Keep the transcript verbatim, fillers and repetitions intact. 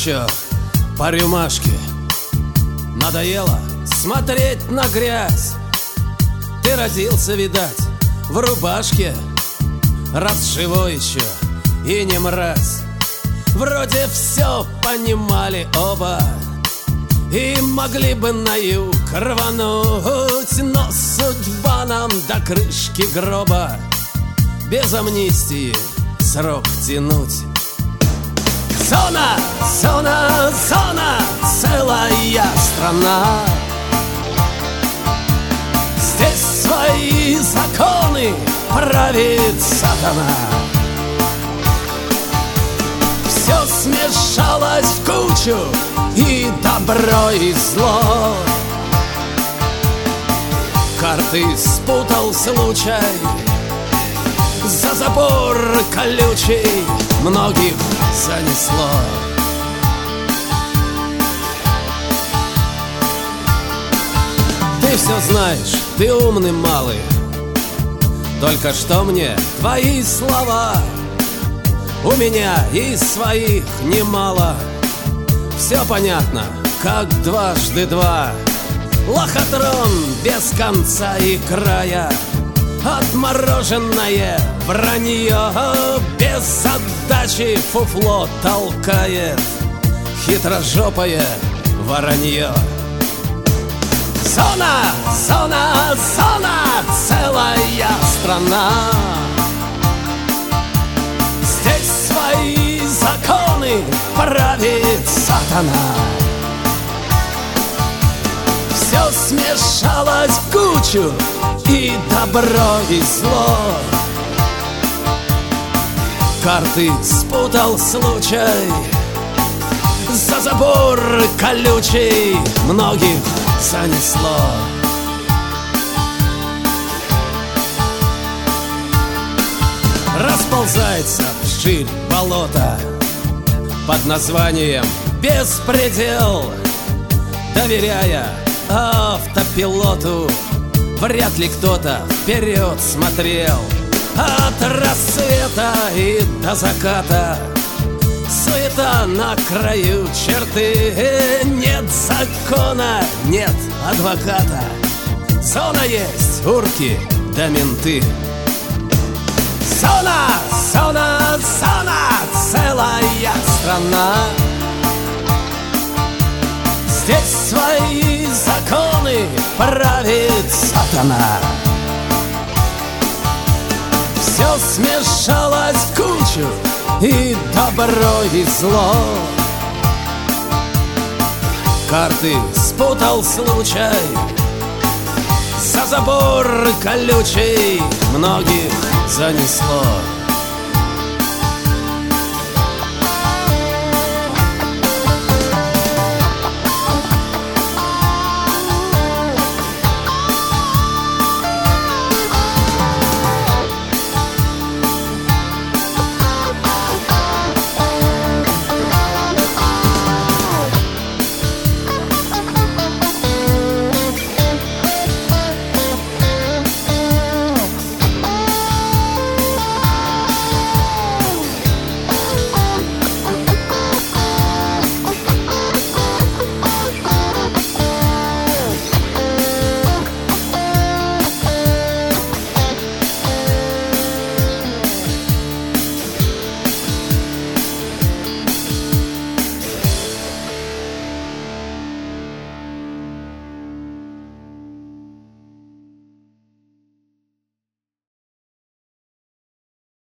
еще по рюмашке. Надоело смотреть на грязь. Ты родился, видать, в рубашке. Раз живой еще и не мразь. Вроде все понимали оба и могли бы на юг рвануть, но судьба нам до крышки гроба без амнистии срок тянуть. Зона, зона, зона, целая страна. Здесь свои законы правит сатана. Все смешалось в кучу, и добро, и зло. Карты спутал случай, за забор колючий многих занесло. Ты все знаешь, ты умный малый, только что мне твои слова? У меня и своих немало. Все понятно, как дважды два. Лохотрон без конца и края. Отмороженное вранье без отдачи фуфло толкает хитрожопое воронье. Зона, зона, зона, целая страна. Здесь свои законы правит сатана. Все смешалось в кучу, и добро, и зло. Карты спутал случай, за забор колючий многих занесло. Расползается вширь болото под названием беспредел. Доверяя автопилоту, вряд ли кто-то вперед смотрел. От рассвета и до заката суета на краю черты. Нет закона, нет адвоката. Зона есть, урки да менты. Зона, зона, зона, целая страна. Здесь свои законы правит сатана. Все смешалось в кучу, и добро, и зло. Карты спутал случай, за забор колючий многих занесло.